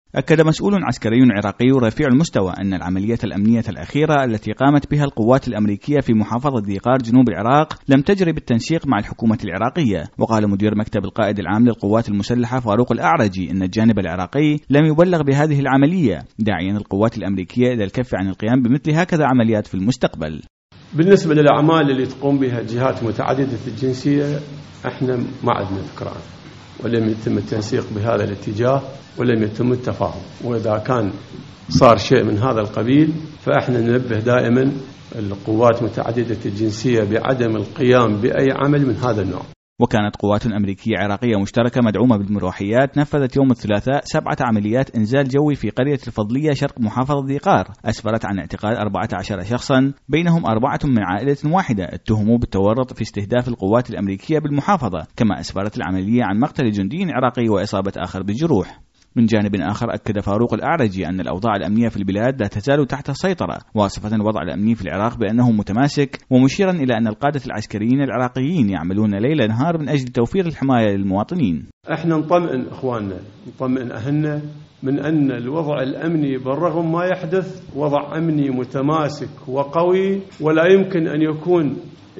أكد مسؤول عسكري عراقي رفيع المستوى أن العملية الأمنية الأخيرة التي قامت بها القوات الأمريكية في محافظة ذي قار جنوب العراق لم تجري بالتنسيق مع الحكومة العراقية. وقال مدير مكتب القائد العام للقوات المسلحة فاروق الأعرجي أن الجانب العراقي لم يبلغ بهذه العملية، داعيا القوات الأمريكية إلى الكف عن القيام بمثل هكذا عمليات في المستقبل. بالنسبة للأعمال اللي تقوم بها الجهات متعددة الجنسية احنا ما عندنا فكرة عنها، ولم يتم التنسيق بهذا الاتجاه ولم يتم التفاهم، وإذا كان صار شيء من هذا القبيل فإحنا ننبه دائما القوات متعددة الجنسية بعدم القيام بأي عمل من هذا النوع. وكانت قوات أمريكية عراقية مشتركة مدعومة بالمروحيات نفذت يوم الثلاثاء 7 عمليات إنزال جوي في قرية الفضلية شرق محافظة ذي قار، أسفرت عن اعتقال 14 شخصا بينهم 4 من عائلة واحدة اتهموا بالتورط في استهداف القوات الأمريكية بالمحافظة، كما أسفرت العملية عن مقتل جندي عراقي وإصابة آخر بالجروح. من جانب آخر أكد فاروق الأعرجي أن الأوضاع الأمنية في البلاد لا تزال تحت السيطرة، واصفة الوضع الأمني في العراق بأنه متماسك، ومشيرا إلى أن القادة العسكريين العراقيين يعملون ليل نهار من أجل توفير الحماية للمواطنين. احنا نطمئن إخواننا، نطمئن أهلنا من أن الوضع الأمني بالرغم ما يحدث وضع أمني متماسك وقوي، ولا يمكن أن يكون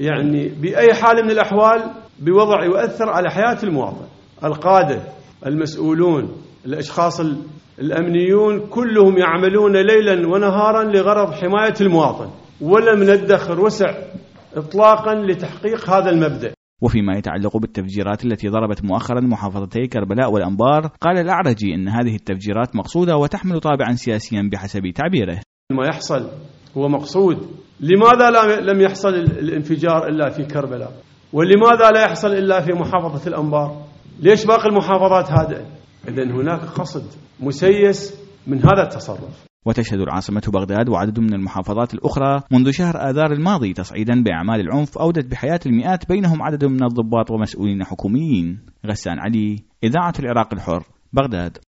بأي حال من الأحوال بوضع يؤثر على حياة المواطن. القادة، المسؤولون، الأشخاص الأمنيون كلهم يعملون ليلا ونهارا لغرض حماية المواطن، ولم ندخر وسع إطلاقا لتحقيق هذا المبدأ. وفيما يتعلق بالتفجيرات التي ضربت مؤخرا محافظتي كربلاء والأنبار، قال الأعرجي أن هذه التفجيرات مقصودة وتحمل طابعا سياسيا بحسب تعبيره. ما يحصل هو مقصود. لماذا لم يحصل الانفجار إلا في كربلاء؟ ولماذا لا يحصل إلا في محافظة الأنبار؟ ليش باقي المحافظات هادئة؟ إذن هناك قصد مسيس من هذا التصرف. وتشهد العاصمة بغداد وعدد من المحافظات الأخرى منذ شهر آذار الماضي تصعيدا بأعمال العنف أودت بحياة المئات، بينهم عدد من الضباط ومسؤولين حكوميين. غسان علي، إذاعة العراق الحر، بغداد.